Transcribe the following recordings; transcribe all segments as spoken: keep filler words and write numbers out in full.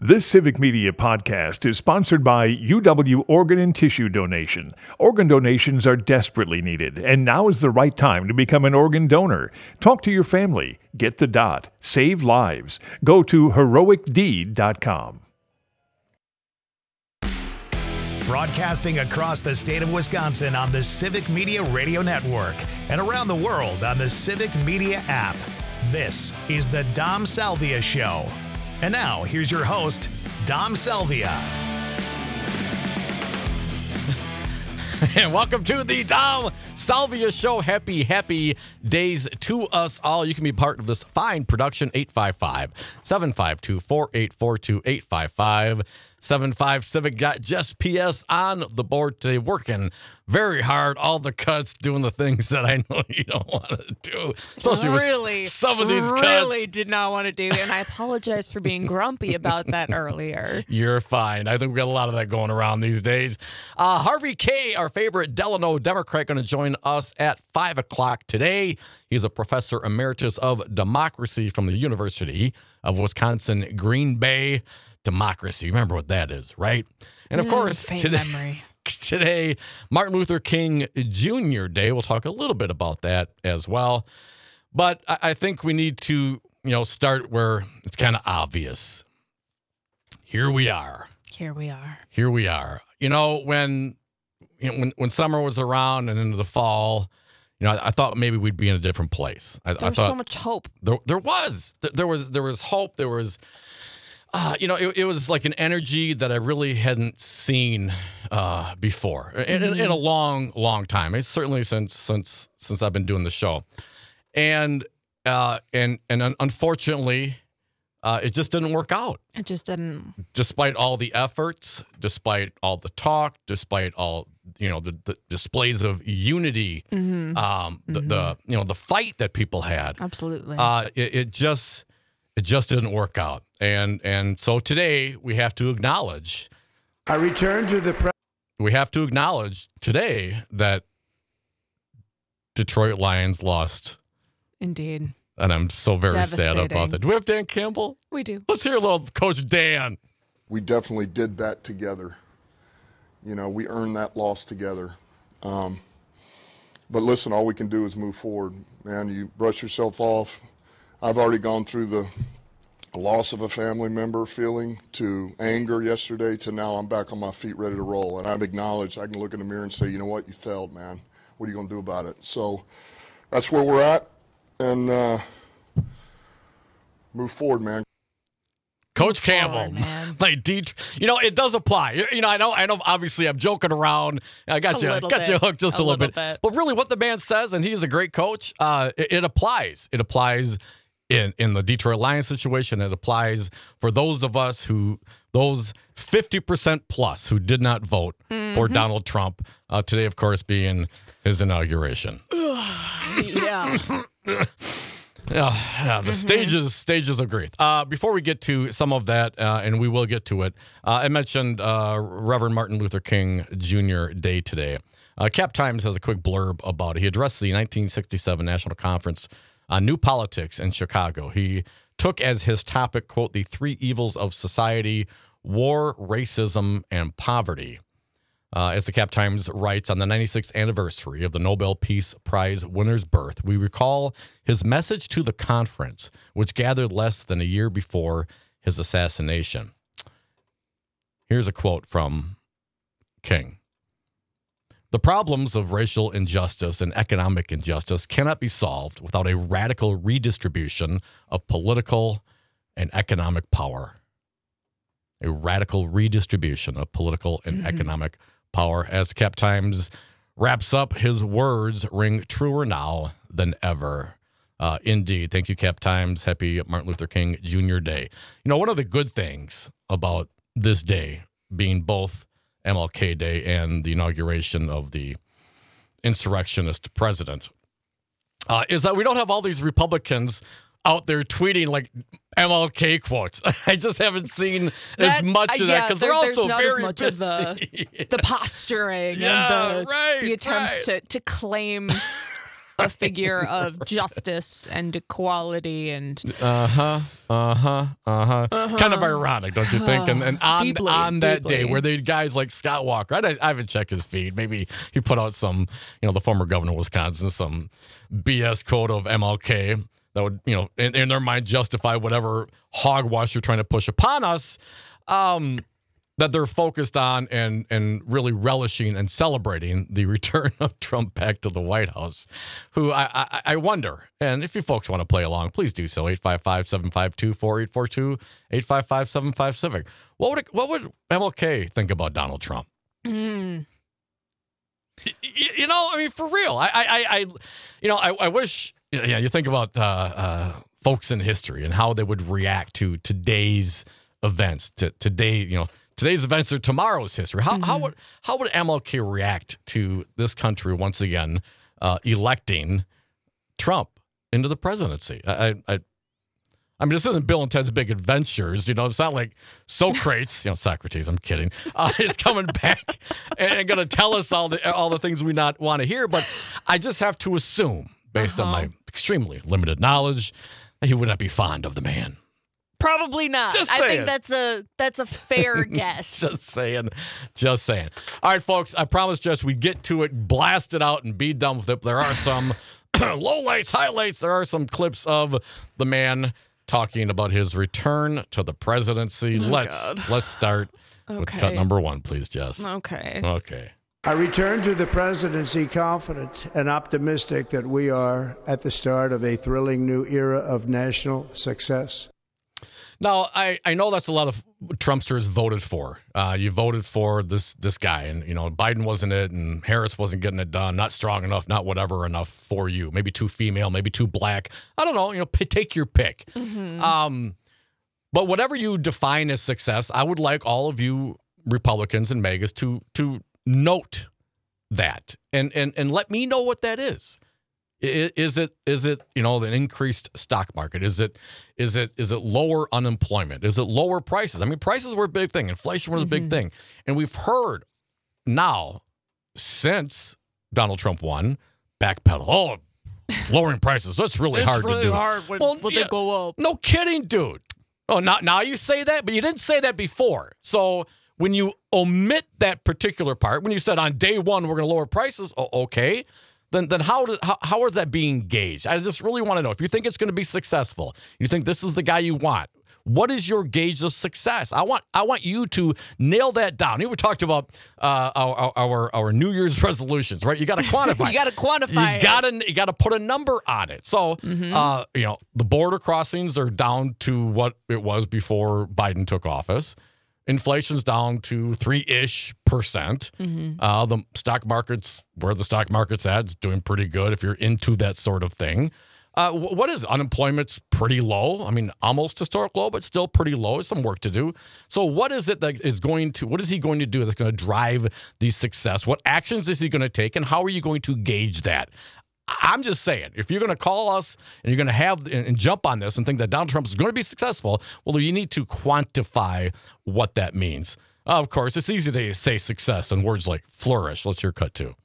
This Civic Media podcast is sponsored by U W Organ and Tissue Donation. Organ donations are desperately needed, and now is the right time to become an organ donor. Talk to your family. Get the dot. Save lives. Go to heroic deed dot com. Broadcasting across the state of Wisconsin on the Civic Media Radio Network and around the world on the Civic Media app. This is the Dom Salvia Show. And now, here's your host, Dom Salvia. And welcome to the Dom Salvia Show. Happy, happy days to us all. You can be part of this fine production. eight five five, seven five two, four eight four two, eight five five, seven five. Civic got just P S on the board today, working very hard, all the cuts, doing the things that I know you don't want to do. Especially really, with some of these really cuts. Really did not want to do, and I apologize for being grumpy about that earlier. You're fine. I think we got a lot of that going around these days. Uh, Harvey Kaye, our favorite Delano Democrat, going to join us at five o'clock today. He's a professor emeritus of democracy from the University of Wisconsin, Green Bay. Democracy. Remember what that is, right? And of Mm, course, faint today, memory. today, Martin Luther King Junior Day. We'll talk a little bit about that as well. But I, I think we need to, you know, start where it's kind of obvious. Here we are. Here we are. Here we are. You know, when you know, when when summer was around and into the fall, you know, I, I thought maybe we'd be in a different place. I, There I was thought so much hope. there, there was there was there was hope. There was. Uh, you know, it, it was like an energy that I really hadn't seen uh, before in, in, in a long, long time. It's certainly since since since I've been doing the show, and uh, and and un- unfortunately, uh, it just didn't work out. It just didn't. Despite all the efforts, despite all the talk, despite all you know the, the displays of unity, Mm-hmm. um, the, Mhm. the you know the fight that people had, Absolutely. uh, it, it just. It just didn't work out. And and so today we have to acknowledge I return to the pre- we have to acknowledge today that Detroit Lions lost. Indeed. And I'm so very sad about Devastating. that. Do we have Dan Campbell? We do. Let's hear a little Coach Dan. We definitely did that together. You know, we earned that loss together. Um, but listen, all we can do is move forward. Man, you brush yourself off. I've already gone through the loss of a family member feeling to anger yesterday to now I'm back on my feet ready to roll. And I've acknowledged, I can look in the mirror and say, you know what, you failed, man. What are you going to do about it? So that's where we're at. And uh, move forward, man. Coach Campbell, forward, man. like Det- you know, it does apply. You, you know, I know, I know. Obviously, I'm joking around. I got A you, little got you bit. hooked just a, A little, little bit. bit. But really, what the man says, and he's a great coach. Uh, it, it applies. It applies in in the Detroit Lions situation. It applies for those of us who, those fifty percent plus who did not vote Mm-hmm. for Donald Trump. Uh, today, of course, being his inauguration. Yeah. Yeah, yeah, the stages stages of grief. Uh, before we get to some of that, uh, and we will get to it, uh, I mentioned uh, Reverend Martin Luther King Junior Day today. Uh, Cap Times has a quick blurb about it. He addressed the nineteen sixty-seven National Conference on New Politics in Chicago. He took as his topic, quote, the three evils of society, war, racism, and poverty. Uh, as the Cap Times writes, on the ninety-sixth anniversary of the Nobel Peace Prize winner's birth, we recall his message to the conference, which gathered less than a year before his assassination. Here's a quote from King. The problems of racial injustice and economic injustice cannot be solved without a radical redistribution of political and economic power. A radical redistribution of political and mm-hmm. economic power. As Cap Times wraps up, his words ring truer now than ever. Uh, indeed. Thank you, Cap Times. Happy Martin Luther King Junior Day. You know, one of the good things about this day being both M L K Day and the inauguration of the insurrectionist president uh, is that we don't have all these Republicans out there tweeting like M L K quotes. I just haven't seen That- as much uh, of that yeah, because there- they're there's also not as very much busy. of the- The posturing Yeah, and the, right, the attempts right. to, to claim a figure of justice and equality and uh-huh, uh-huh, uh-huh. Uh-huh. Kind of ironic, don't you think? And, and on, Deeply, on that deeply. day where the guys like Scott Walker, I, I haven't checked his feed. Maybe he put out some, you know, the former governor of Wisconsin, some B S quote of M L K that would, you know, in, in their mind justify whatever hogwash you're trying to push upon us. Um, that they're focused on and and really relishing and celebrating the return of Trump back to the White House, who I, I, I wonder, and if you folks want to play along, please do so, eight five five, seven five two, four eight four two, eight five five, seven five Civic. What would it, what would M L K think about Donald Trump? Mm. You, you know, I mean, for real, I, I, I you know, I, I wish, yeah, you think about uh, uh, folks in history and how they would react to today's events, to today, you know, today's events are tomorrow's history. How, mm-hmm. how would how would M L K react to this country once again uh, electing Trump into the presidency? I, I I mean, this isn't Bill and Ted's Big Adventures. You know, it's not like Socrates, you know, Socrates. I'm kidding. Uh, is coming back and, and going to tell us all the all the things we not want to hear. But I just have to assume, based uh-huh. on my extremely limited knowledge, that he would not be fond of the man. Probably not. Just I saying. think that's a that's a fair guess. Just saying. Just saying. All right, folks, I promised Jess we'd get to it, blast it out, and be done with it. There are some lowlights, highlights. There are some clips of the man talking about his return to the presidency. Oh, let's God. let's start Okay. with cut number one, please, Jess. Okay. Okay. I return to the presidency confident and optimistic that we are at the start of a thrilling new era of national success. Now, I, I know that's a lot of Trumpsters voted for. Uh, you voted for this this guy, and, you know, Biden wasn't it, and Harris wasn't getting it done, not strong enough, not whatever enough for you. Maybe too female, maybe too black. I don't know. You know, p- take your pick. Mm-hmm. Um, but whatever you define as success, I would like all of you Republicans and MAGAs to to note that and and and let me know what that is. Is it is it you know the increased stock market? Is it is it is it lower unemployment? Is it lower prices? I mean, prices were a big thing. Inflation was a big Mm-hmm. thing, and we've heard now since Donald Trump won, backpedal. Oh, lowering prices. That's really It's hard really to do. hard when, Well, when yeah. they go up. No kidding, dude. Oh, now now you say that, but you didn't say that before. So when you omit that particular part, when you said on day one we're going to lower prices, oh, okay. Then, then how, do, how how is that being gauged? I just really want to know. If you think it's going to be successful, you think this is the guy you want, what is your gauge of success? I want I want you to nail that down. We talked about uh, our, our our New Year's resolutions, right? You got to quantify. You got to quantify. You got to you got to put a number on it. So, Mm-hmm. uh, you know, the border crossings are down to what it was before Biden took office. Inflation's down to three-ish percent. Mm-hmm. Uh, the stock market's where the stock market's at. It's doing pretty good if you're into that sort of thing. Uh, wh- what is it? Unemployment's pretty low. I mean, almost historic low, but still pretty low. There's some work to do. So what is it that is going to, what is he going to do that's going to drive the success? What actions is he going to take, and how are you going to gauge that? I'm just saying, if you're going to call us and you're going to have and, and jump on this and think that Donald Trump is going to be successful, well, you need to quantify what that means. Uh, of course, it's easy to say success and words like flourish. Let's hear cut two.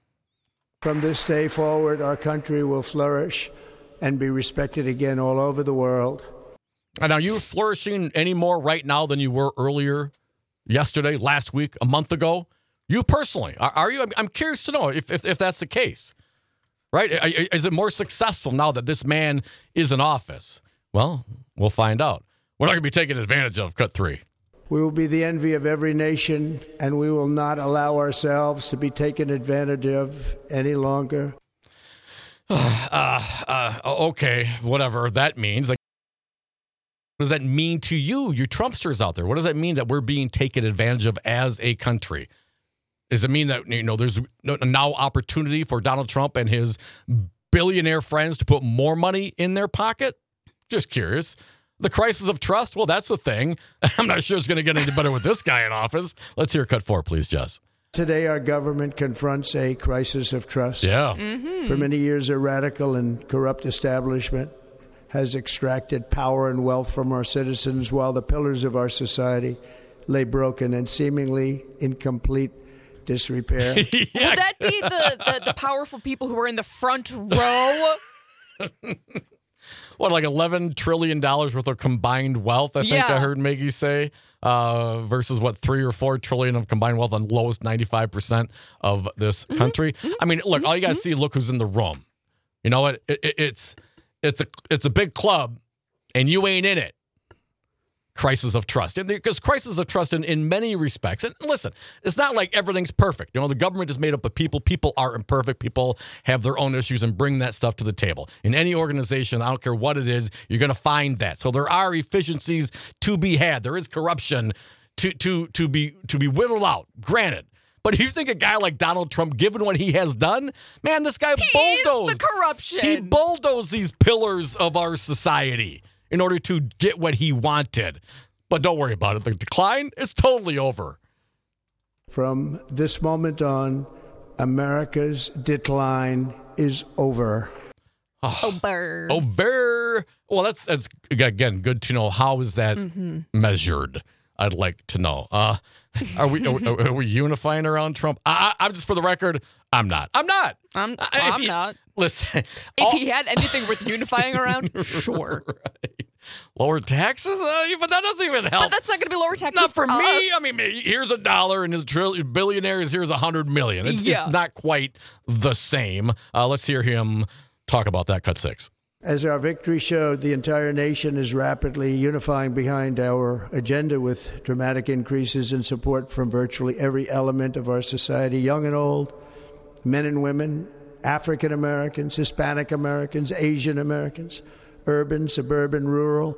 From this day forward, our country will flourish and be respected again all over the world. And are you flourishing any more right now than you were earlier, yesterday, last week, a month ago? You personally, are, are you? I'm, I'm curious to know if, if if that's the case. Right? Is it more successful now that this man is in office? Well, we'll find out. We're not going to be taken advantage of. Cut three. We will be the envy of every nation, and we will not allow ourselves to be taken advantage of any longer. uh, uh, okay, whatever that means. Like, what does that mean to you, you Trumpsters out there? What does that mean that we're being taken advantage of as a country? Does it mean that, you know, there's now opportunity for Donald Trump and his billionaire friends to put more money in their pocket? Just curious. The crisis of trust? Well, that's a thing. I'm not sure it's going to get any better with this guy in office. Let's hear cut four, please, Jess. Today, our government confronts a crisis of trust. Yeah. Mm-hmm. For many years, a radical and corrupt establishment has extracted power and wealth from our citizens while the pillars of our society lay broken and seemingly in complete disrepair. Yeah. Would that be the, the, the powerful people who are in the front row? What, like eleven trillion dollars worth of combined wealth, I think Yeah. I heard Maggie say, uh, versus what, three or four trillion of combined wealth on the lowest ninety-five percent of this Mm-hmm. country. I mean, look, all you got to see, look who's in the room. You know what? It, it, it's it's a it's a big club, and you ain't in it. Crisis of trust. Because crisis of trust in, in many respects. And listen, it's not like everything's perfect. You know, the government is made up of people. People are imperfect. People have their own issues and bring that stuff to the table. In any organization, I don't care what it is, you're going to find that. So there are efficiencies to be had. There is corruption to to to be to be whittled out. Granted. But if you think a guy like Donald Trump, given what he has done, man, this guy He bulldozed. is the corruption. He bulldozed these pillars of our society in order to get what he wanted. But don't worry about it. The decline is totally over. From this moment on, America's decline is over. Oh, burr. Oh, very well. That's that's again good to know. How is that Mm-hmm. measured? I'd like to know. Uh, are we are, we- are we unifying around Trump? I, I, I'm just for the record. I'm not. I'm not. I'm, I- if I'm you- not. Listen. If all- he had anything worth unifying around, sure. Right. Lower taxes, uh, but that doesn't even help. But that's not going to be lower taxes Not for me. us. I mean, here's a dollar, and the trillion billionaires here's a hundred million. It's Yeah. just not quite the same. Uh, let's hear him talk about that. Cut six. As our victory showed, the entire nation is rapidly unifying behind our agenda with dramatic increases in support from virtually every element of our society, young and old, men and women, African Americans, Hispanic Americans, Asian Americans, urban, suburban, rural.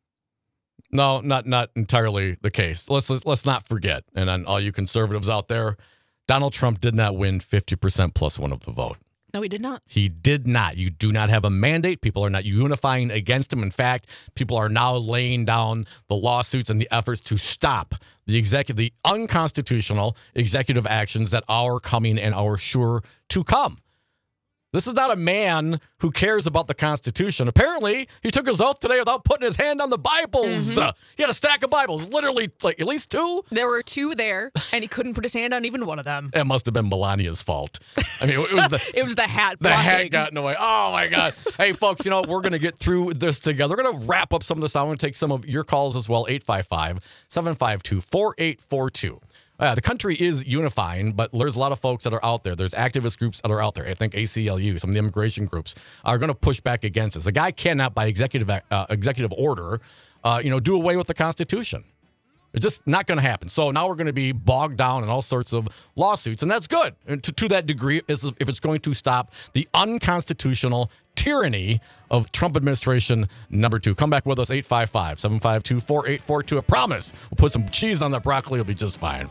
No, not not entirely the case. Let's let's, let's not forget, and on all you conservatives out there, Donald Trump did not win fifty percent plus one of the vote. No, he did not. He did not. You do not have a mandate. People are not unifying against him. In fact, people are now laying down the lawsuits and the efforts to stop the executive, the unconstitutional executive actions that are coming and are sure to come. This is not a man who cares about the Constitution. Apparently, he took his oath today without putting his hand on the Bibles. Mm-hmm. Uh, he had a stack of Bibles, literally like at least two. There were two there, and he couldn't put his hand on even one of them. It must have been Melania's fault. I mean, it was the It was the hat. The hat blocking. got in the way. Oh, my God. Hey, folks, you know, we're going to get through this together. We're going to wrap up some of this. I want to take some of your calls as well. eight five five, seven five two, four eight four two. Uh, the country is unifying, but there's a lot of folks that are out there. There's activist groups that are out there. I think A C L U, some of the immigration groups, are going to push back against this. The guy cannot, by executive uh, executive order, uh, you know, do away with the Constitution. It's just not going to happen. So now we're going to be bogged down in all sorts of lawsuits, and that's good. And to, to that degree, is if it's going to stop the unconstitutional tyranny of Trump administration number two. Come back with us, eight five five, seven five two, four eight four two. I promise we'll put some cheese on that broccoli. It'll be just fine.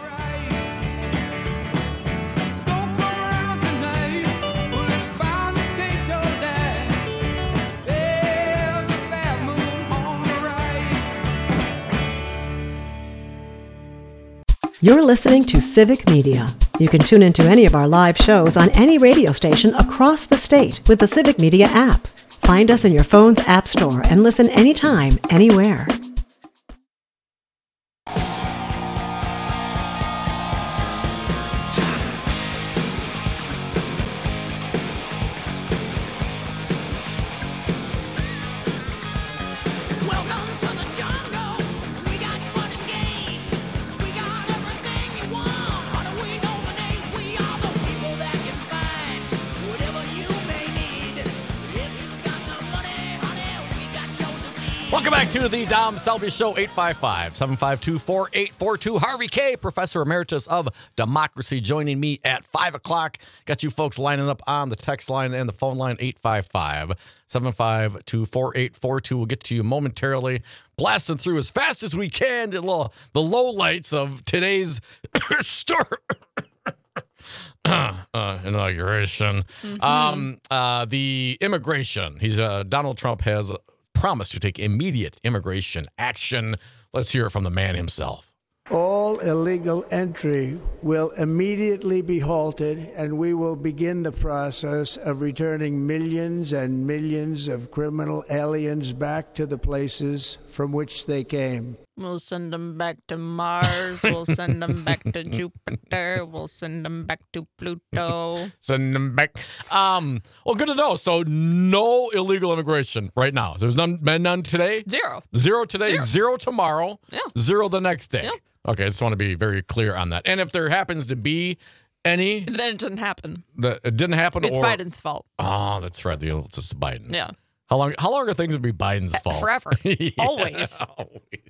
You're listening to Civic Media. You can tune into any of our live shows on any radio station across the state with the Civic Media app. Find us in your phone's app store and listen anytime, anywhere. Welcome to the jungle. We got fun and games. We got everything you want. How do we know the names? We are the people that can find whatever you may need. If you got the money, honey, we got your disease. Welcome back to the Dom Salvia Show, eight five five, seven five two, four eight four two. Harvey K., Professor Emeritus of Democracy, joining me at five o'clock. Got you folks lining up on the text line and the phone line, eight five five, seven five two, four eight four two. We'll get to you momentarily. Blasting through as fast as we can the low, the low lights of today's story. uh, inauguration. Mm-hmm. Um, uh, the immigration. He's uh, Donald Trump has promised to take immediate immigration action. Let's hear it from the man himself. All All illegal entry will immediately be halted, and we will begin the process of returning millions and millions of criminal aliens back to the places from which they came. We'll send them back to Mars. We'll send them back to Jupiter. We'll send them back to Pluto. Send them back. Um, well, good to know. So no illegal immigration right now. There's none, been none today? Zero. Zero today, zero, Zero. tomorrow, Yeah. zero the next day. Yeah. Okay, I just want to be very clear on that. And if there happens to be any Then it didn't happen. that it didn't happen, It's or Biden's fault. oh, that's right, the it's just Biden. Yeah. How long? How long are things going to be Biden's fault? Forever. Yeah, Always. always.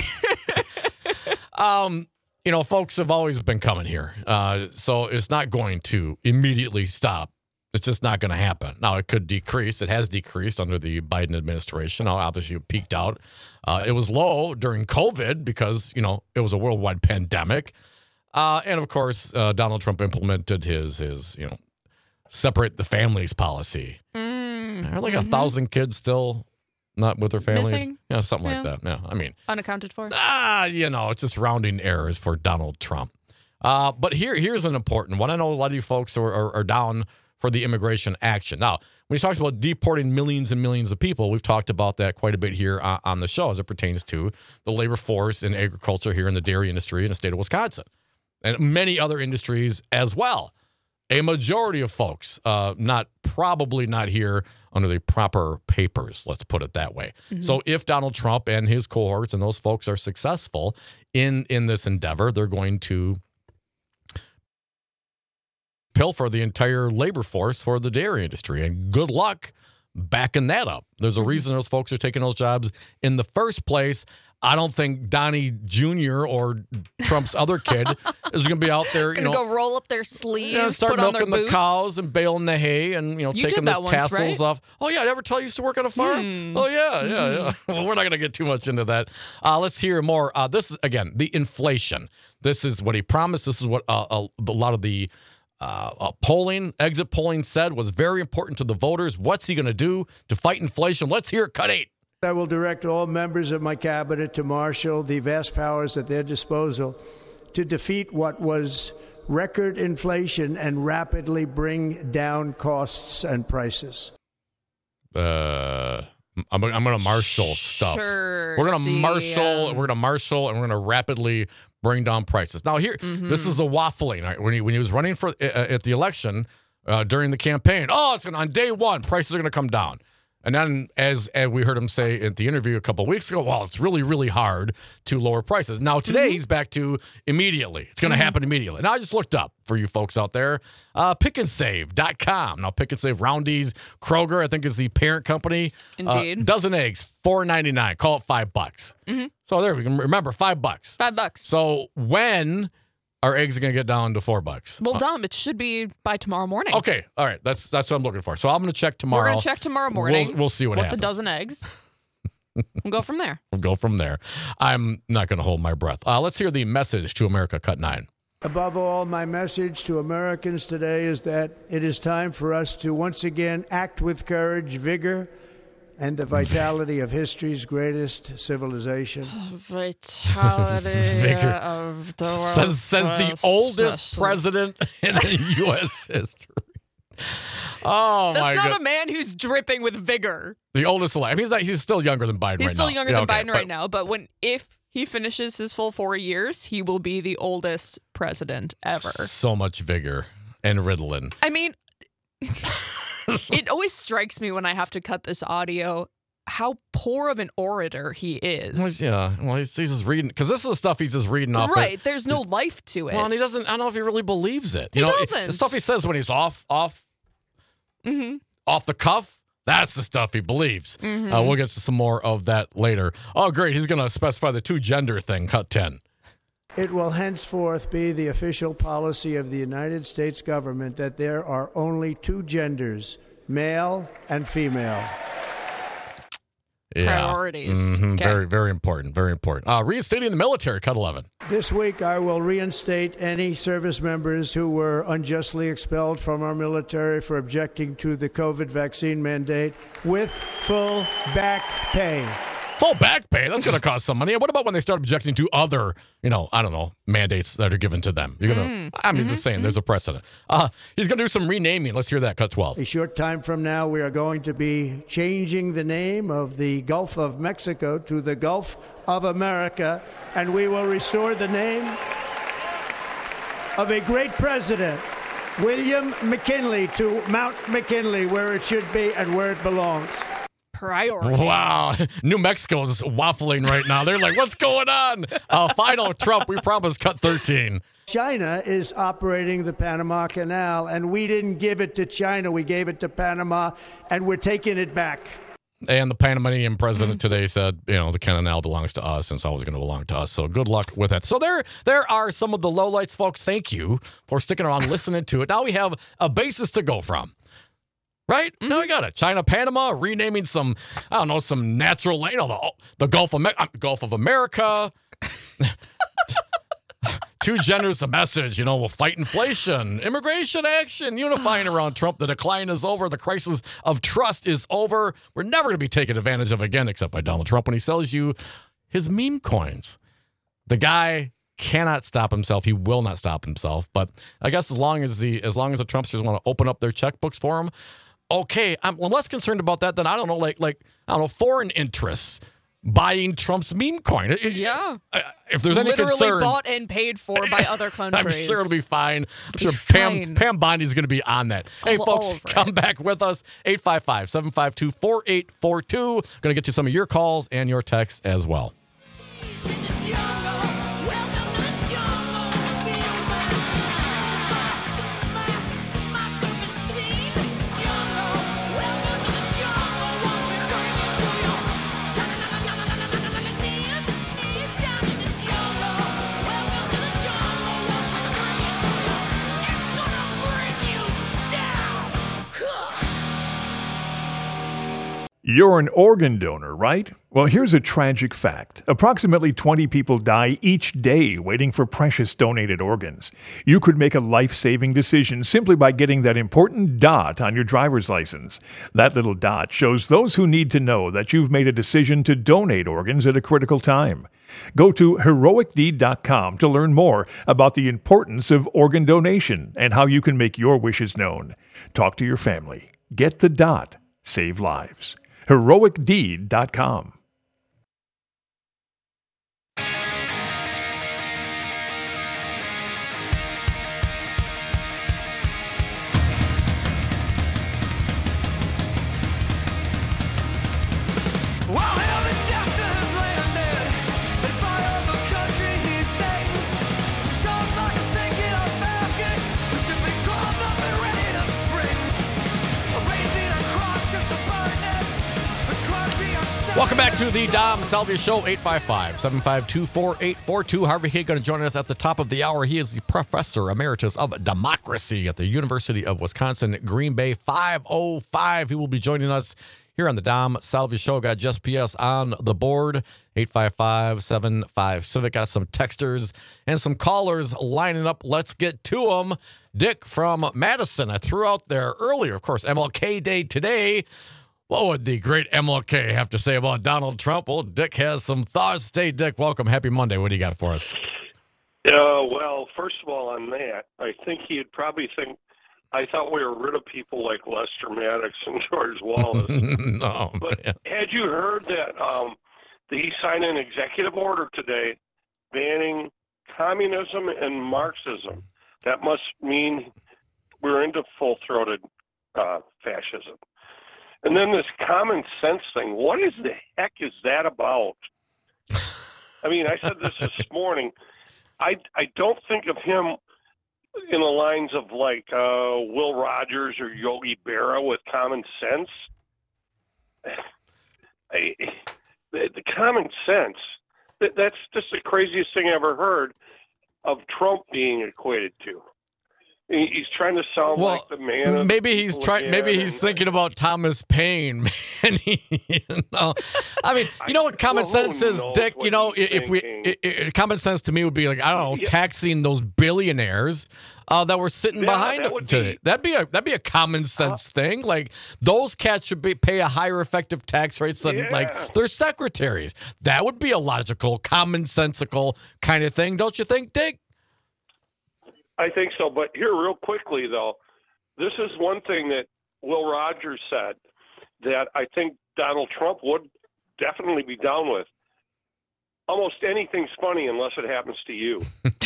um, you know, folks have always been coming here, uh, so it's not going to immediately stop. It's just not going to happen. Now, it could decrease. It has decreased under the Biden administration. Now, obviously, it peaked out. Uh, it was low during COVID because, you know, it was a worldwide pandemic. Uh, and, of course, uh, Donald Trump implemented his, his, you know, separate the families policy. Mm, Are like a thousand kids still not with their families? Missing? Yeah, something Yeah. like that. Yeah, I mean, unaccounted for. ah, you know, it's just rounding errors for Donald Trump. Uh, but here, here's an important one. I know a lot of you folks are, are, are down for the immigration action. Now, when he talks about deporting millions and millions of people, we've talked about that quite a bit here on, on the show as it pertains to the labor force in agriculture here in the dairy industry in the state of Wisconsin and many other industries as well. A majority of folks, uh, not probably not here under the proper papers, let's put it that way. Mm-hmm. So if Donald Trump and his cohorts and those folks are successful in, in this endeavor, they're going to pilfer the entire labor force for the dairy industry. And good luck backing that up. There's a reason those folks are taking those jobs in the first place. I don't think Donnie Junior or Trump's other kid is going to be out there, you Gonna know, go roll up their sleeves, yeah, start put on their milking the boots. cows and baling the hay and, you know, You taking did the that once, tassels right? off. Oh, yeah. I never tell you used to work on a farm? Hmm. Oh, yeah, yeah, yeah. Well, we're not going to get too much into that. Uh, let's hear more. Uh, this is, again, the inflation. This is what he promised. This is what uh, a, a lot of the uh, uh, polling, exit polling said was very important to the voters. What's he going to do to fight inflation? Let's hear it. Cut eight. I will direct all members of my cabinet to marshal the vast powers at their disposal to defeat what was record inflation and rapidly bring down costs and prices. Uh, I'm, I'm going to marshal stuff. Sure, We're going to see, marshal. um, We're going to marshal, and we're going to rapidly bring down prices. Now, here, Mm-hmm. this is a waffling. Right? When he when he was running for uh, at the election uh, during the campaign, oh, it's going on day one, prices are going to come down. And then, as, as we heard him say at the interview a couple of weeks ago, well, it's really, really hard to lower prices. Now, today, Mm-hmm. he's back to immediately. It's going to happen immediately. Now, I just looked up for you folks out there, uh, pick and save dot com. Now, Pick and Save, Roundy's, Kroger, I think is the parent company. Indeed. Uh, dozen eggs, four ninety-nine. Call it five bucks. Mm-hmm. So there we can remember, five bucks. Five bucks. So when are eggs going to get down to four bucks? Well, Dom, it should be by tomorrow morning. Okay, all right. That's that's what I'm looking for. So I'm going to check tomorrow. We're going to check tomorrow morning. We'll, we'll see what with happens. the dozen eggs. We'll go from there. We'll go from there. I'm not going to hold my breath. Uh, let's hear the message to America, cut nine. Above all, my message to Americans today is that it is time for us to once again act with courage, vigor, and the vitality of history's greatest civilization. Vitality Vigor. of the world. Says says the oldest president in U S history. Oh That's my not god! a man who's dripping with vigor. The oldest alive. He's not, he's still younger than Biden. He's right still now. younger Yeah, than okay, Biden but right now, but when if he finishes his full four years, he will be the oldest president ever. So much vigor and Ritalin. I mean, it always strikes me when I have to cut this audio how poor of an orator he is. Well, yeah, well, he's, he's just reading because this is the stuff he's just reading off. the- Right, there's no life to it. Well, and he doesn't. I don't know if he really believes it. He You know, doesn't. the stuff he says when he's off, off, mm-hmm. off the cuff. That's the stuff he believes. Mm-hmm. Uh, we'll get to some more of that later. Oh, great! He's going to specify the two gender thing. Cut ten. It will henceforth be the official policy of the United States government that there are only two genders, male and female. Yeah. Priorities. Mhm. Okay. Very, very important. Very important. Uh, reinstating the military. Cut eleven. This week, I will reinstate any service members who were unjustly expelled from our military for objecting to the COVID vaccine mandate with full back pay. Full back pay, that's going to cost some money. And what about when they start objecting to other, you know, I don't know, mandates that are given to them? You're going to, Mm. I'm Mm-hmm. just saying, there's a precedent. Uh, he's going to do some renaming. Let's hear that, cut twelve. A short time from now, we are going to be changing the name of the Gulf of Mexico to the Gulf of America, and we will restore the name of a great president, William McKinley, to Mount McKinley, where it should be and where it belongs. Priorities. Wow. New Mexico's waffling right now. They're like, what's going on? Uh, final Trump, we promise cut thirteen. China is operating the Panama Canal, and we didn't give it to China. We gave it to Panama, and we're taking it back. And the Panamanian president today said, you know, the canal belongs to us and it's always going to belong to us. So good luck with that. So there there are some of the lowlights, folks. Thank you for sticking around, listening to it. Now we have a basis to go from. Right? Now we got it. China, Panama, renaming some, I don't know, some natural, you know, the, the Gulf of, Me- uh, Gulf of America. Too generous a message, you know, we'll fight inflation, immigration action, unifying around Trump. The decline is over. The crisis of trust is over. We're never going to be taken advantage of again, except by Donald Trump when he sells you his meme coins. The guy cannot stop himself. He will not stop himself. But I guess as long as the as long as the Trumpsters want to open up their checkbooks for him, okay, I'm less concerned about that than, I don't know, like like I don't know, foreign interests buying Trump's meme coin. It- it- Yeah. uh, If there's any Literally concern, bought and paid for by other countries. I'm sure it'll be fine. I'm It'll sure be Pam fine. Pam Bondi's going to be on that. Hey, All folks, over come it. back with us. eight five five, seven five two, four eight four two. Going to get to some of your calls and your texts as well. In the jungle, welcome to the jungle. Feel my, my, my serpentine jungle. Welcome to the jungle. Won't you bring it to your knees? Knees down in the jungle. Welcome to the jungle. Won't you bring it to your? It's gonna bring you down. You're an organ donor, right? Well, here's a tragic fact. Approximately twenty people die each day waiting for precious donated organs. You could make a life-saving decision simply by getting that important dot on your driver's license. That little dot shows those who need to know that you've made a decision to donate organs at a critical time. Go to heroic deed dot com to learn more about the importance of organ donation and how you can make your wishes known. Talk to your family. Get the dot. Save lives. heroic deed dot com. While heaven chapter has landed, and fire of a country he sings. Sounds like a snake in a basket. We should be gloved up and ready to spring. Raising a cross just to burn it. The country of Welcome back to the Dom Salvia Show, eight five five, seven five two, four eight four two. Harvey Hay going to join us at the top of the hour. He is the Professor Emeritus of Democracy at the University of Wisconsin, Green Bay, five oh five. He will be joining us here on the Dom Salvia Show. Got Just P S on the board, eight five five, seven five Civic. Got some texters and some callers lining up. Let's get to them. Dick from Madison, I threw out there earlier, of course, M L K Day today. What would the great M L K have to say about Donald Trump? Well, Dick has some thoughts. Hey, Dick, welcome. Happy Monday. What do you got for us? Uh, well, first of all, on that, I think he'd probably think, I thought we were rid of people like Lester Maddox and George Wallace. no, But man. had you heard that um, he signed an executive order today banning communism and Marxism? That must mean we're into full-throated uh, fascism. And then this common sense thing, what is the heck is that about? I mean, I said this this morning. I, I don't think of him in the lines of like uh, Will Rogers or Yogi Berra with common sense. I, the, the common sense, that, that's just the craziest thing I ever heard of Trump being equated to. He- He's trying to sound Well, like the man. of maybe the he's people trying. Maybe again, he's and- thinking about Thomas Paine. Man, he, you know, I mean, you know what common Well, who sense is, knows Dick. what You know, he's if we thinking? i i common sense to me would be like, I don't know, Yeah. taxing those billionaires uh, that were sitting Yeah, behind that him would today. be- That'd be a that'd be a common sense thing. Like those cats should be pay a higher effective tax rates than Yeah. like their secretaries. That would be a logical, commonsensical kind of thing, don't you think, Dick? I think so. But here, real quickly, though, this is one thing that Will Rogers said that I think Donald Trump would definitely be down with. Almost anything's funny unless it happens to you.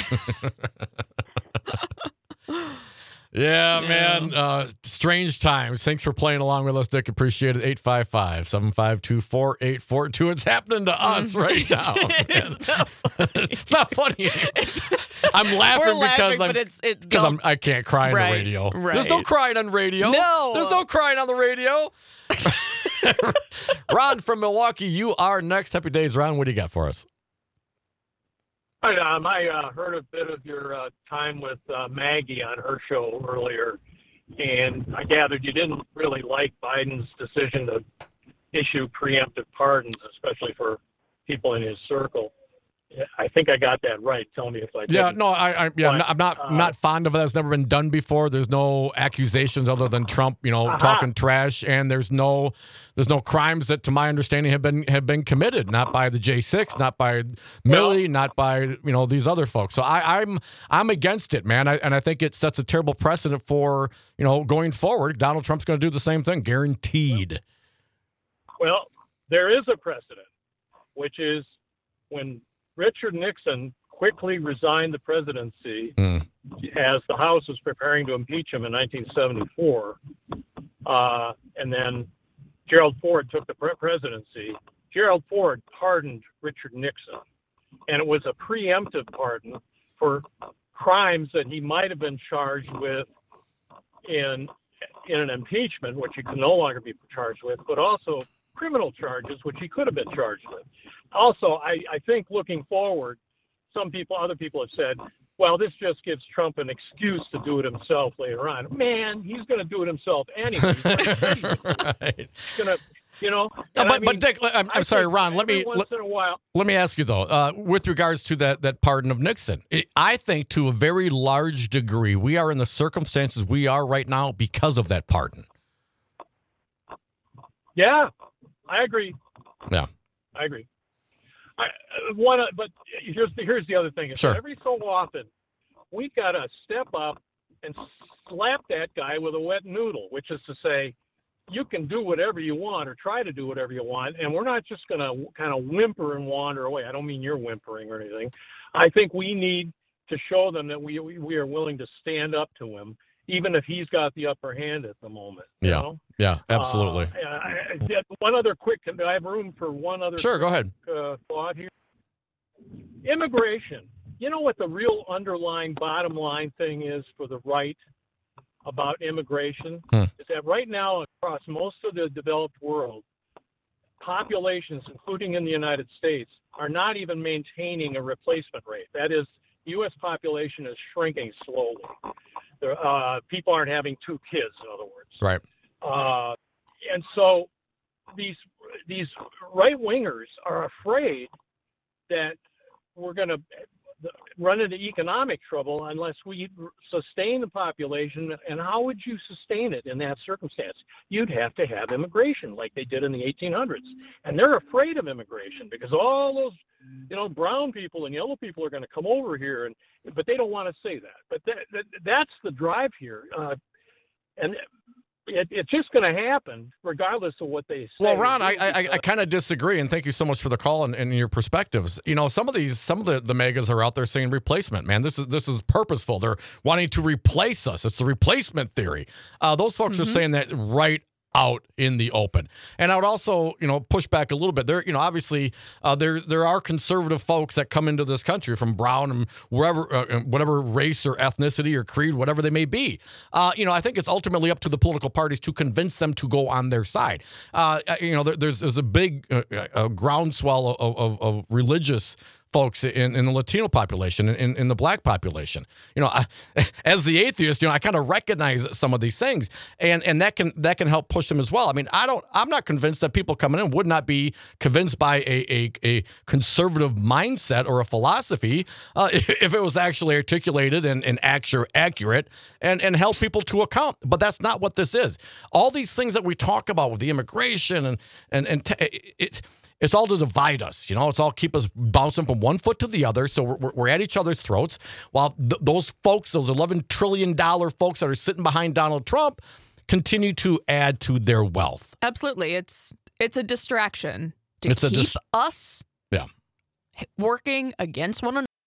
Yeah, man. Uh, strange times. Thanks for playing along with us, Dick. Appreciate it. eight five five, seven five two, four eight four two. It's happening to us right now. It's not funny. It's not funny. I'm laughing We're laughing, because I'm but it's it because I'm I can't cry on Right, the radio. right. There's no crying on radio. No. There's no crying on the radio. Ron from Milwaukee, you are next. Happy days, Ron. What do you got for us? Hi, Tom. I uh, heard a bit of your uh, time with uh, Maggie on her show earlier, and I gathered you didn't really like Biden's decision to issue preemptive pardons, especially for people in his circle. I think I got that right. Tell me if I did. Yeah, no, I, I yeah, But, I'm not uh, not fond of it. That's never been done before. There's no accusations other than Trump, you know, Uh-huh. talking trash, and there's no there's no crimes that, to my understanding, have been have been committed. Not by the J six, not by Milley, not by you know these other folks. So I, I'm I'm against it, man. I, and I think it sets a terrible precedent for you know going forward. Donald Trump's going to do the same thing, guaranteed. Well, there is a precedent, which is when Richard Nixon quickly resigned the presidency Mm. as the House was preparing to impeach him in nineteen seventy-four, uh, and then Gerald Ford took the pre- presidency. Gerald Ford pardoned Richard Nixon, and it was a preemptive pardon for crimes that he might have been charged with in in an impeachment, which he could no longer be charged with, but also criminal charges, which he could have been charged with. Also, I, I think looking forward, some people, other people have said, well, this just gives Trump an excuse to do it himself later on. Man, he's going to do it himself anyway. He's Right. going to, you know. No, and but, I but mean, Dick, I'm, I I'm sorry, think Ron. Let me every once let, in a while. let me ask you though, uh, with regards to that that pardon of Nixon, it, I think to a very large degree we are in the circumstances we are right now because of that pardon. Yeah, I agree. Yeah. I agree. I, uh, one, uh, but here's the, here's the other thing. Is Sure. Every so often, we've got to step up and slap that guy with a wet noodle, which is to say, you can do whatever you want or try to do whatever you want, and we're not just going to kind of whimper and wander away. I don't mean you're whimpering or anything. I think we need to show them that we we, we are willing to stand up to him, even if he's got the upper hand at the moment. You Yeah. know? Yeah, absolutely. Uh, I, I, one other quick. Do I have room for one other? Sure, go ahead. Uh, thought here. Immigration. You know what the real underlying bottom line thing is for the right about immigration? Hmm. Is that right now across most of the developed world, populations, including in the United States, are not even maintaining a replacement rate. That is, U S population is shrinking slowly. There, uh, people aren't having two kids, in other words. Right. Uh, and so these these right wingers are afraid that we're going to run into economic trouble unless we sustain the population. And how would you sustain it in that circumstance? You'd have to have immigration like they did in the eighteen hundreds. And they're afraid of immigration because all those, you know, brown people and yellow people are going to come over here, and but they don't want to say that. But that, that that's the drive here. Uh, and It, it's just going to happen regardless of what they say. Well, Ron, I I, I kind of disagree, and thank you so much for the call and, and your perspectives. You know, some of these, some of the, the megas are out there saying replacement. Man, this is this is purposeful. They're wanting to replace us. It's the replacement theory. Uh, those folks Mm-hmm. are saying that right out in the open. And I would also, you know, push back a little bit. There, you know, obviously, uh, there there are conservative folks that come into this country from brown and wherever, uh, whatever race or ethnicity or creed, whatever they may be. Uh, you know, I think it's ultimately up to the political parties to convince them to go on their side. Uh, you know, there, there's there's a big uh, a groundswell of, of, of religious folks in, in the Latino population, in, in the black population. You know, I, as the atheist, you know, I kind of recognize some of these things, and and that can that can help push them as well. I mean, I don't, I'm not convinced that people coming in would not be convinced by a a, a conservative mindset or a philosophy uh, if it was actually articulated and, and accurate, accurate and, and held people to account. But that's not what this is. All these things that we talk about with the immigration and and and t- it. It's all to divide us, you know. It's all keep us bouncing from one foot to the other, so we're, we're at each other's throats. While th- those folks, those eleven trillion dollars folks that are sitting behind Donald Trump, continue to add to their wealth. Absolutely, it's it's a distraction to It's a keep dis- us Yeah. working against one another,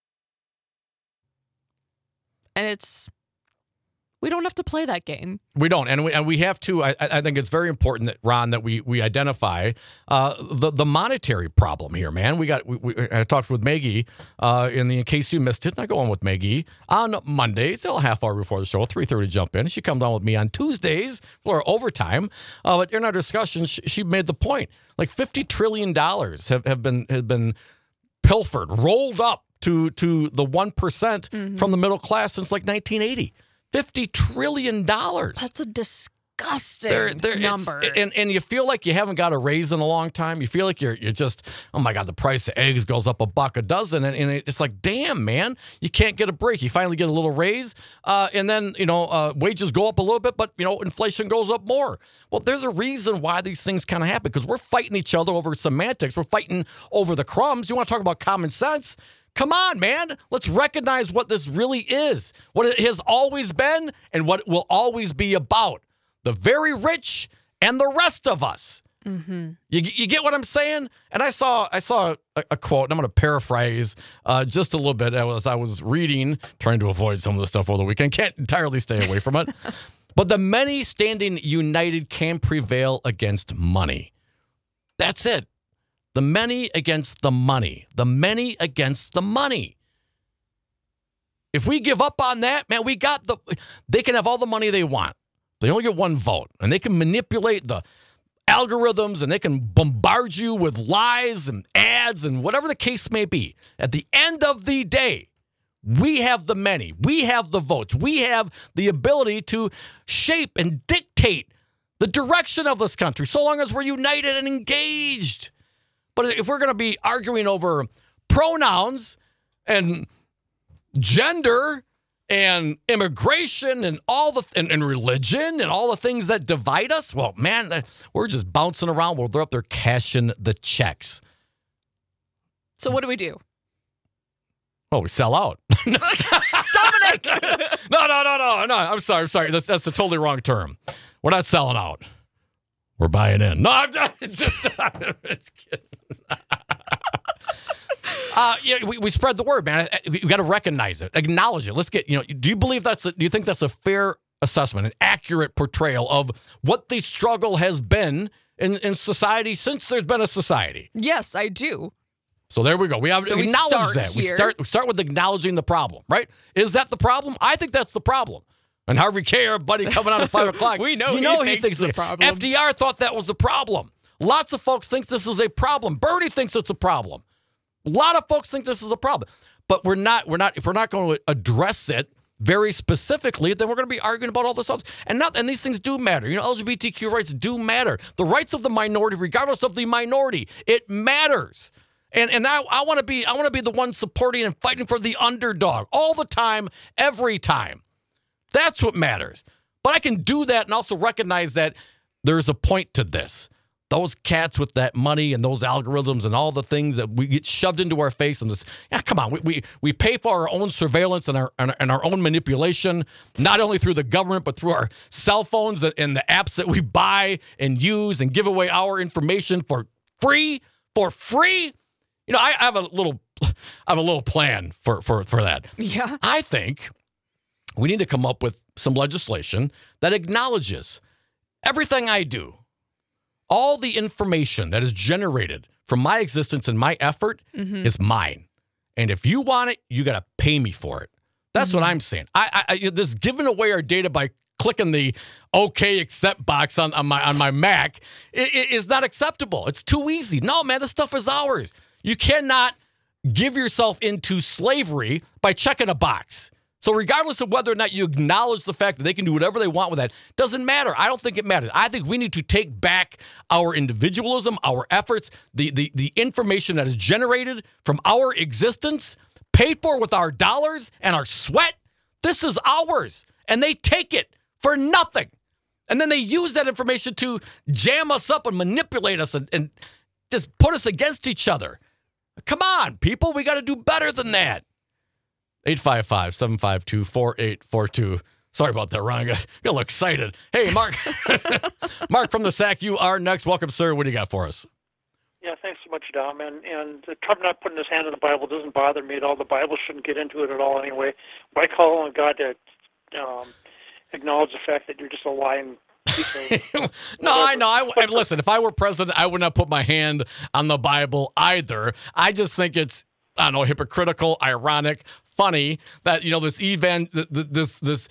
and it's we don't have to play that game. We don't, and we and we have to. I, I think it's very important that Ron that we we identify uh, the the monetary problem here, man. We got. We, we, I talked with Maggie uh, in the in case you missed it. And I go on with Maggie on Monday, still a half hour before the show, three thirty jump in. She comes on with me on Tuesdays for overtime. Uh, but in our discussion, she, she made the point: like fifty trillion dollars have, have been have been pilfered, rolled up to to the one percent Mm-hmm. from the middle class since like nineteen eighty. fifty trillion dollars. That's a disgusting They're- they're- it's- number. And and you feel like you haven't got a raise in a long time. You feel like you're you're just, oh my God, the price of eggs goes up a buck a dozen. And, and it's like, damn, man, you can't get a break. You finally get a little raise. Uh, and then, you know, uh, wages go up a little bit, but, you know, inflation goes up more. Well, there's a reason why these things kind of happen, because we're fighting each other over semantics. We're fighting over the crumbs. You want to talk about common sense? Come on, man. Let's recognize what this really is, what it has always been, and what it will always be about. The very rich and the rest of us. Mm-hmm. You, you get what I'm saying? And I saw I saw a, a quote, and I'm going to paraphrase uh, just a little bit as I was reading, trying to avoid some of the stuff over the weekend. Can't entirely stay away from it. But the many standing united can prevail against money. That's it. The many against the money. The many against the money. If we give up on that, man, we got the, they can have all the money they want. They only get one vote, and they can manipulate the algorithms, and they can bombard you with lies and ads and whatever the case may be. At the end of the day, we have the many. We have the votes. We have the ability to shape and dictate the direction of this country, so long as we're united and engaged. But if we're going to be arguing over pronouns and gender and immigration and all the and, and religion and all the things that divide us, well, man, we're just bouncing around while they're up there cashing the checks. So what do we do? Oh, we sell out. Dominic! no, no, no, no, no. I'm sorry. I'm sorry. That's that's a totally wrong term. We're not selling out. We're buying in. No, I'm just, just, I'm just kidding. uh, you know, we, we spread the word, man. We, we got to recognize it, acknowledge it. Let's get, you know, do you believe that's, a, do you think that's a fair assessment, an accurate portrayal of what the struggle has been in, in society since there's been a society? Yes, I do. So there we go. We have So to we acknowledge start that. We here. start, we start with acknowledging the problem, right? Is that the problem? I think that's the problem. And Harvey K., our buddy coming out at five o'clock. We know you he know thinks the problem. F D R thought that was a problem. Lots of folks think this is a problem. Bernie thinks it's a problem. A lot of folks think this is a problem. But we're not, we're not, if we're not going to address it very specifically, then we're going to be arguing about all this stuff. And not, and these things do matter. You know, L G B T Q rights do matter. The rights of the minority, regardless of the minority, it matters. And and I, I want to be I want to be the one supporting and fighting for the underdog all the time, every time. That's what matters. But I can do that and also recognize that there's a point to this. Those cats with that money and those algorithms and all the things that we get shoved into our face and this, yeah, come on, we we, we pay for our own surveillance and our and, and our own manipulation, not only through the government, but through our cell phones and the apps that we buy and use and give away our information for free, for free. You know, I, I have a little I have a little plan for, for, for that. Yeah. I think we need to come up with some legislation that acknowledges everything I do, all the information that is generated from my existence and my effort Mm-hmm. is mine. And if you want it, you got to pay me for it. That's Mm-hmm. what I'm saying. I, I, I this giving away our data by clicking the OK accept box on, on my on my Mac it, it is not acceptable. It's too easy. No, man, this stuff is ours. You cannot give yourself into slavery by checking a box. So regardless of whether or not you acknowledge the fact that they can do whatever they want with that, doesn't matter. I don't think it matters. I think we need to take back our individualism, our efforts, the, the, the information that is generated from our existence, paid for with our dollars and our sweat. This is ours. And they take it for nothing. And then they use that information to jam us up and manipulate us and, and just put us against each other. Come on, people. We got to do better than that. eight five five, seven five two, four eight four two. Sorry about that, Ron. I got, got a little excited. Hey, Mark. Mark from the S A C, you are next. Welcome, sir. What do you got for us? Yeah, thanks so much, Dom. And and Trump not putting his hand in the Bible doesn't bother me at all. The Bible shouldn't get into it at all anyway. Why call on God to um, acknowledge the fact that you're just a lying piece of No, I know. I, I, listen, if I were president, I would not put my hand on the Bible either. I just think it's, I don't know, hypocritical, ironic, funny that, you know, this evan, this this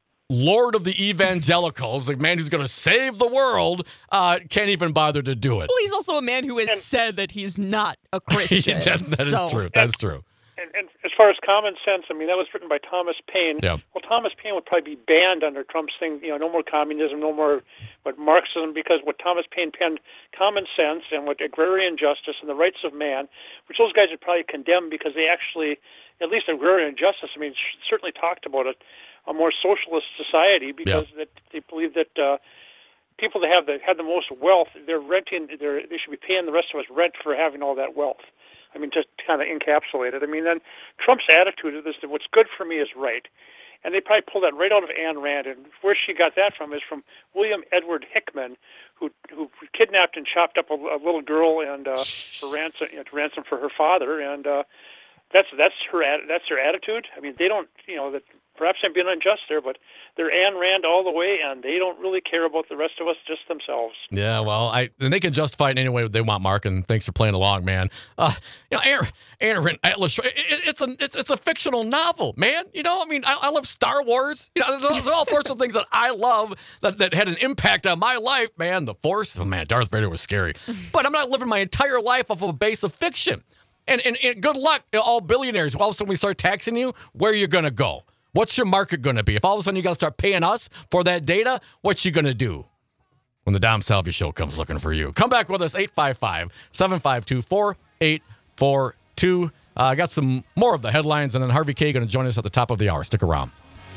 Lord of the evangelicals, the man who's going to save the world, uh, can't even bother to do it. Well, he's also a man who has And- said that he's not a Christian. that that is so- true. That's true. And, and as far as common sense, I mean, that was written by Thomas Paine. Yeah. Well, Thomas Paine would probably be banned under Trump's thing, you know, no more communism, no more but Marxism, because what Thomas Paine penned, common sense and what agrarian justice and the rights of man, which those guys would probably condemn because they actually, at least agrarian justice, I mean, certainly talked about it, a more socialist society because Yeah. that they believe that uh, people that have the have the most wealth, they're renting, they're, they should be paying the rest of us rent for having all that wealth. I mean, just kind of encapsulate it. I mean, then Trump's attitude is that what's good for me is right. And they probably pulled that right out of Ayn Rand. And where she got that from is from William Edward Hickman, who who kidnapped and chopped up a, a little girl and uh, for ransom, you know, to ransom for her father. And uh, that's that's her at- that's their attitude. I mean, they don't, you know, that perhaps I'm being unjust there, but they're Ayn Rand all the way, and they don't really care about the rest of us, just themselves. Yeah, well, I and they can justify it any way they want, Mark. And thanks for playing along, man. Uh, you know, Aaron, Aaron Atlas, it, it's a it's it's a fictional novel, man. You know, I mean, I, I love Star Wars. You know, there's, there's all sorts of things that I love that, that had an impact on my life, man. The Force, oh man, Darth Vader was scary, but I'm not living my entire life off of a base of fiction. And and, and good luck, all billionaires. All of a sudden, we start taxing you. Where are you gonna go? What's your market going to be? If all of a sudden you got to start paying us for that data, what's you going to do when the Dom Salvi Show comes looking for you? Come back with us, eight five five, seven five two, four eight four two. I uh, got some more of the headlines, and then Harvey K. going to join us at the top of the hour. Stick around.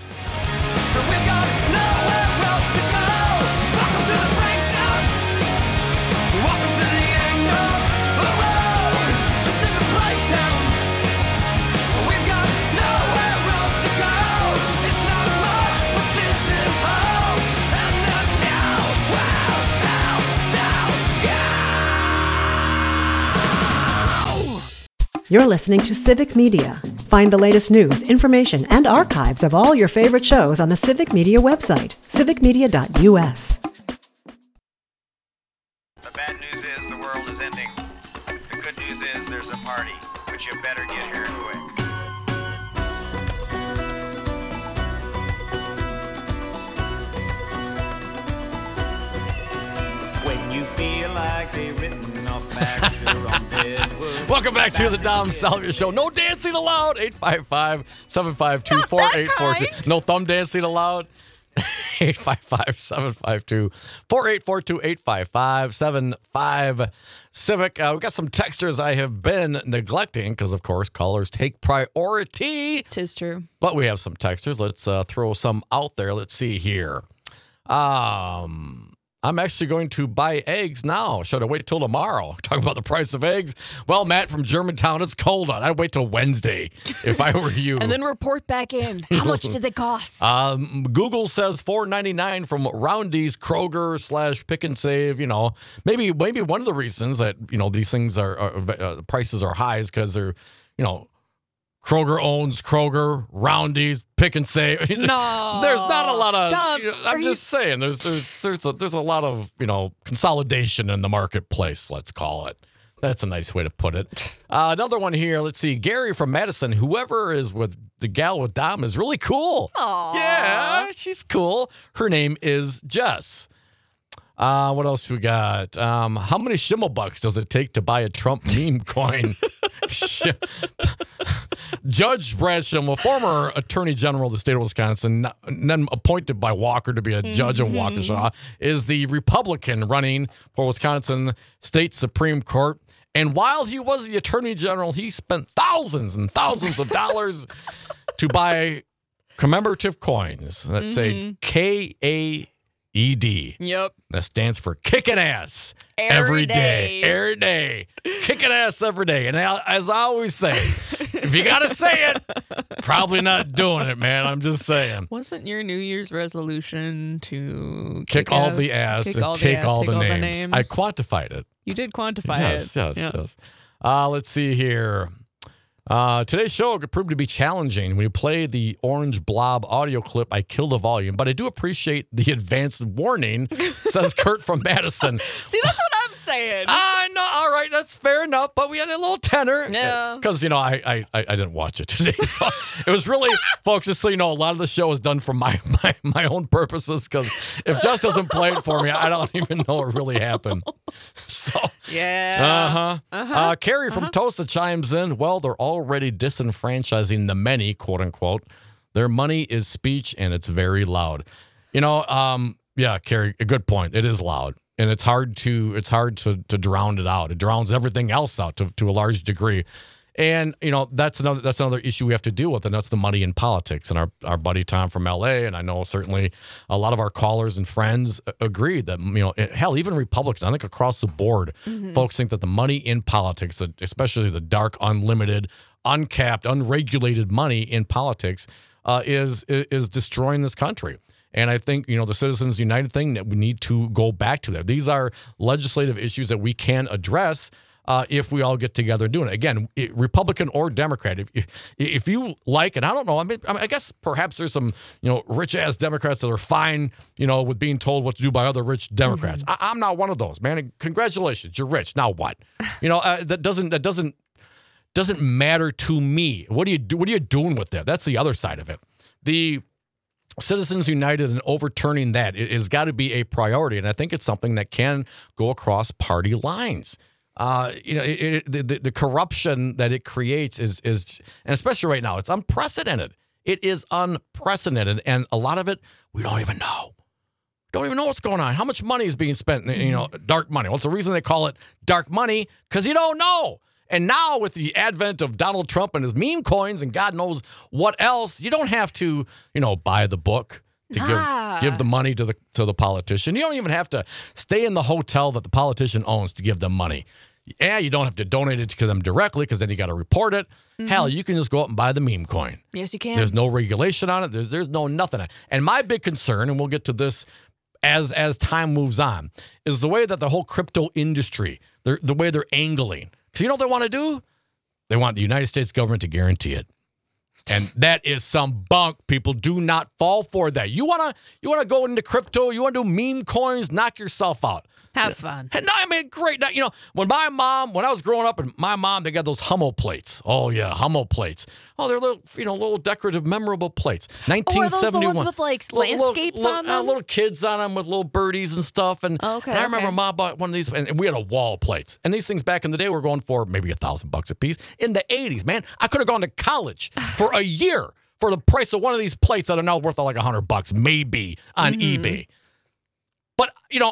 We've got nowhere else to go. Welcome to the breakdown. Welcome to the end of the road. This is a playtown. We've got nowhere else to go. It's not much, but this is home. And there's nowhere else to go. You're listening to Civic Media. Find the latest news, information, and archives of all your favorite shows on the Civic Media website, civic media dot u s. The bad news is the world is ending. The good news is there's a party, but you better get here quick. When you feel like they've written off Baxter on Deadwood. Welcome back to the Dom Salvia Show. No dancing allowed. eight five five, seven five two, four eight four two. No thumb dancing allowed. eight five five, seven five two, four eight four two, eight five five, seven five Civic. Uh, we've got some texters I have been neglecting because, of course, callers take priority. Tis true. But we have some texters. Let's uh, throw some out there. Let's see here. Um... I'm actually going to buy eggs now. Should I wait till tomorrow? Talking about the price of eggs. Well, Matt from Germantown, it's cold out. I'd wait till Wednesday if I were you. And then report back in. How much did they cost? Um, Google says four ninety-nine from Roundy's, Kroger slash Pick and Save. You know, maybe maybe one of the reasons that you know these things are, are uh, prices are high is because they're, you know, Kroger owns Kroger, Roundy's, Pick and Save. No, there's not a lot of. Dom, You know, I'm are just saying, there's there's there's a, there's a lot of you know consolidation in the marketplace. Let's call it. That's a nice way to put it. Uh, another one here. Let's see. Gary from Madison. Whoever is with the gal with Dom is really cool. Aww. Yeah, she's cool. Her name is Jess. Uh, what else we got? Um, how many Schimmelbucks does it take to buy a Trump meme coin? Judge Brad Schimel, former Attorney General of the state of Wisconsin, and then appointed by Walker to be a judge in Waukesha, is the Republican running for Wisconsin State Supreme Court. And while he was the Attorney General, he spent thousands and thousands of dollars to buy commemorative coins that Mm-hmm. say K A E D. Yep. That stands for kicking ass Every every day. day. Every day. Kicking ass every day. And I, as I always say, if you got to say it, probably not doing it, man. I'm just saying. Wasn't your New Year's resolution to Kick, kick all ass, the ass kick and all the take ass, all, take the, all names. the names? I quantified it. You did quantify Yes, it. yes, Yeah. yes. Uh, let's see here. Uh, today's show could prove to be challenging. We played the Orange Blob audio clip. I killed the volume, but I do appreciate the advanced warning, says Kurt from Madison. See, that's what I'm saying. I know. All right, that's fair enough. But we had a little tenor. Yeah. Because, you know, I, I I I didn't watch it today. So it was really, folks, just so you know, a lot of the show is done for my my, my own purposes. Because if Jess doesn't play it for me, I don't even know what really happened. So, Yeah. uh-huh. Uh-huh. Uh, Carrie from Tosa chimes in. Well, they're already disenfranchising the many, quote unquote. Their money is speech and it's very loud. You know, um, yeah, Carrie, a good point. It is loud. And it's hard to it's hard to to drown it out. It drowns everything else out to, to a large degree. And, you know, that's another that's another issue we have to deal with, and that's the money in politics. And our, our buddy Tom from L A, and I know certainly a lot of our callers and friends agree that, you know, it, hell, even Republicans, I think across the board, Mm-hmm. folks think that the money in politics, especially the dark, unlimited, uncapped, unregulated money in politics, uh, is is destroying this country. And I think, you know, the Citizens United thing, that we need to go back to that. These are legislative issues that we can address uh, if we all get together and do it. Again, it, Republican or Democrat, if, if if you like, and I don't know, I mean, I mean, I guess perhaps there's some, you know, rich-ass Democrats that are fine, you know, with being told what to do by other rich Democrats. Mm-hmm. I, I'm not one of those, man. Congratulations, you're rich. Now what? You know, uh, that doesn't that doesn't doesn't matter to me. What do you do? What are you doing with that? That's the other side of it. The Citizens United and overturning that has got to be a priority, and I think it's something that can go across party lines. Uh, you know, it, it, the, the the corruption that it creates is is, and especially right now, it's unprecedented. It is unprecedented, and a lot of it we don't even know. Don't even know what's going on. How much money is being spent? You know, dark money. What's the reason they call it dark money? Because you don't know. And now with the advent of Donald Trump and his meme coins and God knows what else, you don't have to, you know, buy the book to Nah. give give the money to the to the politician. You don't even have to stay in the hotel that the politician owns to give them money. Yeah, you don't have to donate it to them directly because then you got to report it. Hell, you can just go out and buy the meme coin. Yes, you can. There's no regulation on it. There's there's no nothing. And my big concern, and we'll get to this as as time moves on, is the way that the whole crypto industry, they're, the way they're angling. Because you know what they want to do? They want the United States government to guarantee it. And that is some bunk. People do not fall for that. You wanna you wanna go into crypto, you wanna do meme coins, knock yourself out. Have fun. And I mean, great. Now, you know, when my mom, when I was growing up, and my mom, they got those Hummel plates. Oh yeah, Hummel plates. Oh, they're little, you know, little decorative, memorable plates. Oh, are nineteen those the seventy-one. ones with like Little- landscapes little, on uh, them? little kids on them with little birdies and stuff. And, Okay, and I remember okay. mom bought one of these, and we had a wall of plates. And these things back in the day were going for maybe a thousand bucks a piece. In the eighties, man, I could have gone to college for a year for the price of one of these plates that are now worth like a hundred bucks, maybe on Mm-hmm. eBay. But you know.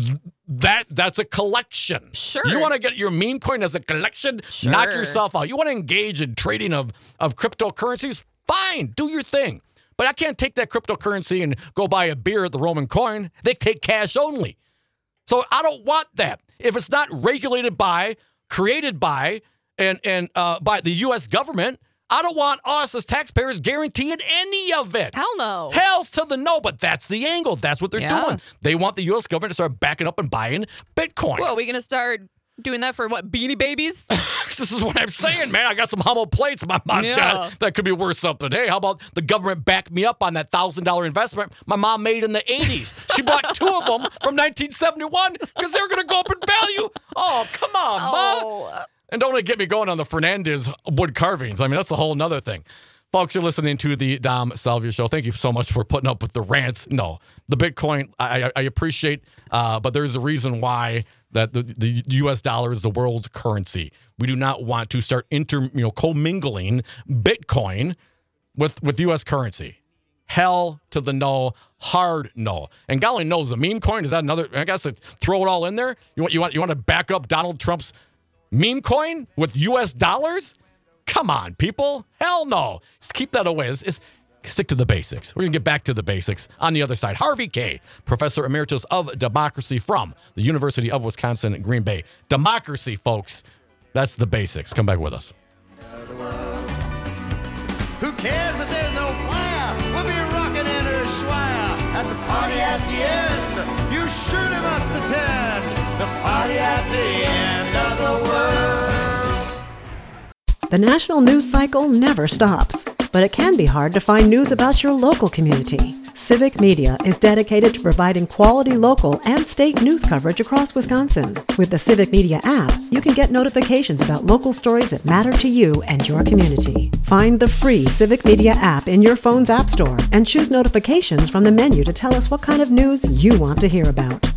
That that's a collection. Sure. You want to get your meme coin as a collection? Sure. Knock yourself out. You want to engage in trading of, of cryptocurrencies? Fine, do your thing. But I can't take that cryptocurrency and go buy a beer at the Roman Coin. They take cash only. So I don't want that. If it's not regulated by, created by, and and uh, by the U S government, I don't want us as taxpayers guaranteeing any of it. Hell no. Hell's to the no, but that's the angle. That's what they're Yeah. doing. They want the U S government to start backing up and buying Bitcoin. Well, are we gonna start doing that for what? Beanie Babies? This is what I'm saying, man. I got some Hummel plates my mom's Yeah. got that could be worth something. Hey, how about the government back me up on that one thousand dollars investment my mom made in the eighties? She bought two of them from nineteen seventy-one because they were going to go up in value. Oh, come on, Mom. Oh. And don't get me going on the Fernandez wood carvings. I mean, that's a whole nother thing. Folks, you're listening to the Dom Salvia Show. Thank you so much for putting up with the rants. No, the Bitcoin, I, I, I appreciate, uh, but there's a reason why that the, the U S dollar is the world's currency. We do not want to start inter, you know, commingling Bitcoin with, with U S currency. Hell to the no, hard no. And golly knows the meme coin, is that another, I guess it's, throw it all in there? You want, you want, you want to back up Donald Trump's meme coin with U S dollars? Come on, people. Hell no. Just keep that away. It's, it's, stick to the basics. We're going to get back to the basics on the other side. Harvey Kaye, Professor Emeritus of Democracy from the University of Wisconsin at Green Bay. Democracy, folks. That's the basics. Come back with us. Who cares if there's no fire? We'll be rocking in her schwire. At the party at the end, you surely must attend. The party at the end of the world. The national news cycle never stops, but it can be hard to find news about your local community. Civic Media is dedicated to providing quality local and state news coverage across Wisconsin. With the Civic Media app, you can get notifications about local stories that matter to you and your community. Find the free Civic Media app in your phone's app store and choose notifications from the menu to tell us what kind of news you want to hear about.